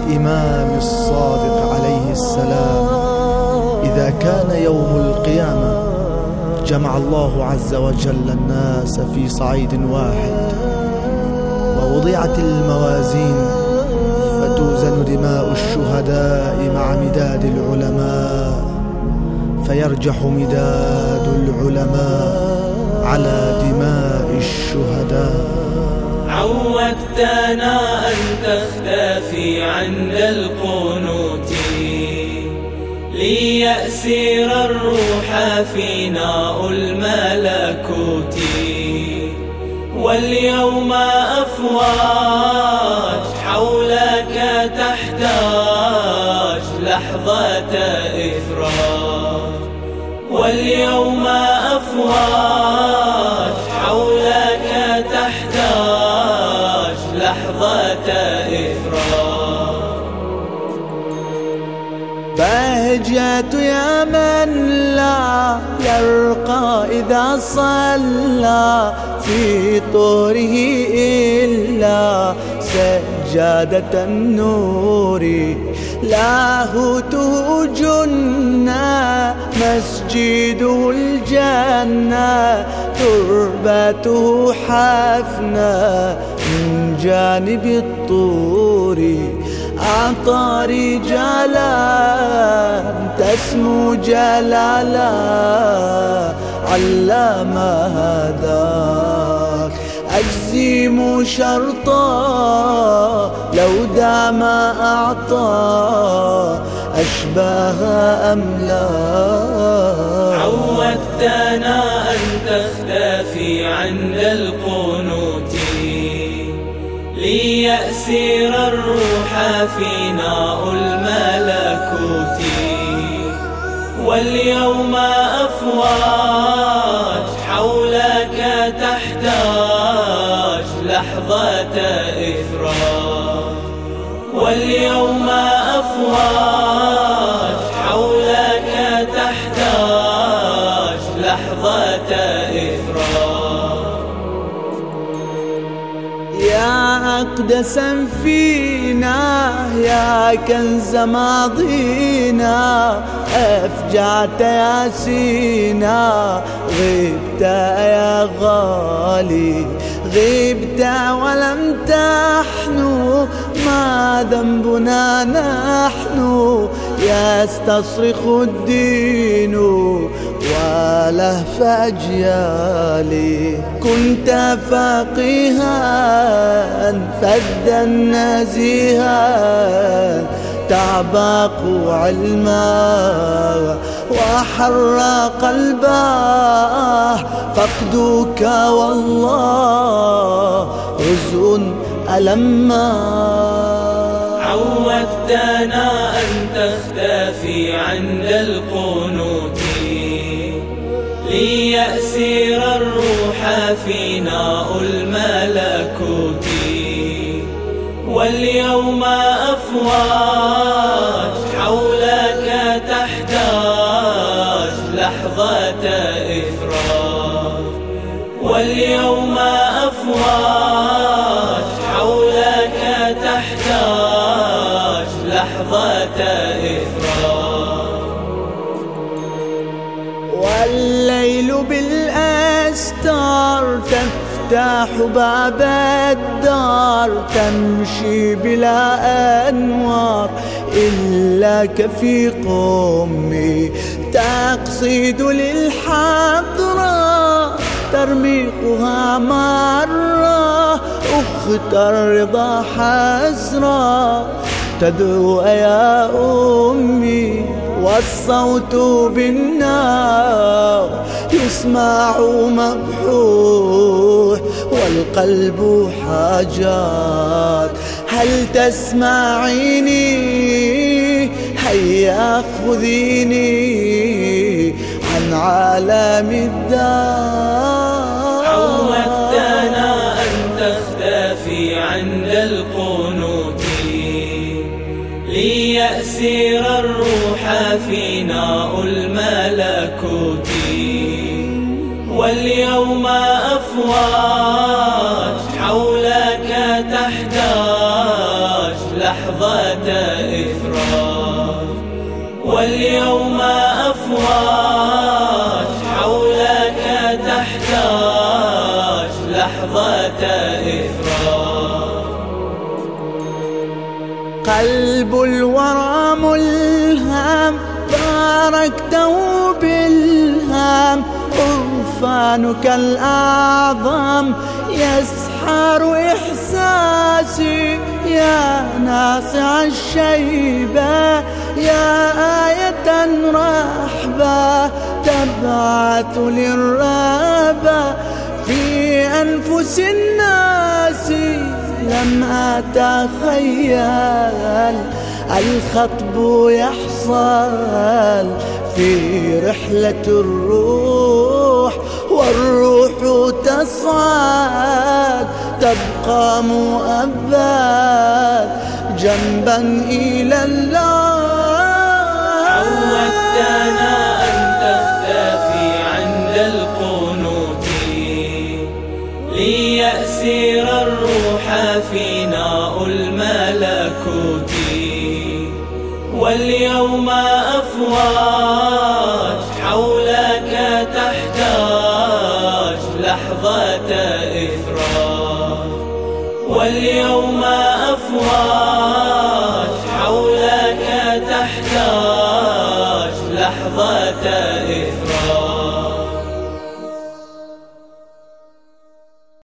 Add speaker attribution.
Speaker 1: الإمام الصادق عليه السلام: إذا كان يوم القيامة جمع الله عز وجل الناس في صعيد واحد، ووضعت الموازين فتوزن دماء الشهداء مع مداد العلماء، فيرجح مداد العلماء على دماء الشهداء.
Speaker 2: عودتنا أن تختفي عند القنوت، ليأسر الروح فينا الملكوت، واليوم أفواج حولك تحتاج لحظة إفراج، واليوم أفواج حولك تحتاج لحظة إفراج.
Speaker 3: بهجة يا من لا يرقى إذا صلى في طوره إلا سجادة النور، لاهوته جنة مسجده الجنة، تربته حفنة من جانب الطور، أعطى رجالا تسمو جلالا علام هذاك، أجزم شرطا لو دام أعطى أشباه أملاك.
Speaker 2: عودتنا أن تختفي عند القنوت، ليأسر الروح فينا الملكوت، واليوم أفواج حولك تحتاج لحظة إفراج، واليوم أفواج حولك تحتاج لحظة إفراج.
Speaker 3: يا أقدسا فينا يا كنز ماضينا، أفجعت يا سينا غبت يا غالي، غبت ولم تحنو ما ذنبنا نحن، يستصرخ الدين ولهف أجيالي. كنت فقيها فذا نزيها تعبق علما وحر قلبه، فقدك والله رزء ألما.
Speaker 2: عودتنا أن تختفي عند القنوت، ليأسر الروح فينا الملكوت، واليوم أفواج حولك تحتاج لحظة إفراج، واليوم أفواج حولك تحتاج لحظة إفراج.
Speaker 3: والليل بالأستار تفتح باب الدار، تمشي بلا أنوار إلا كفي قمي، تقصد للحضرة ترميقها مرة، أخت الرضا حسرة تدعو يا أمي، والصوت بالنار يسمع مبحوح، والقلب حاجات. هل تسمعيني؟ هيا خذيني عن عالم الدار.
Speaker 2: عودتنا أن تختفي عند القنوت، ليأسر الروح فينا الملكوت، واليوم أفواج حولك تحتاج لحظة تحتاج لحظة إفراج.
Speaker 3: قلب الورى ملهم باركته بالهام، عرفانك الأعظم يسحر إحساسي، يا ناصع الشيبة يا آية رحبة تبعث للرهبة في أنفس الناس. لم أتخيل الخطب يحصل في رحلة الروح، والروح تصعد تبقى مؤبد جنبا إلى الله.
Speaker 2: عودتنا أن تختفي عند القنوت ليأسر الروح فينا الملكوت، واليوم أفواج حولك تحتاج لحظة إفراج. واليوم أفواج حولك تحتاج لحظة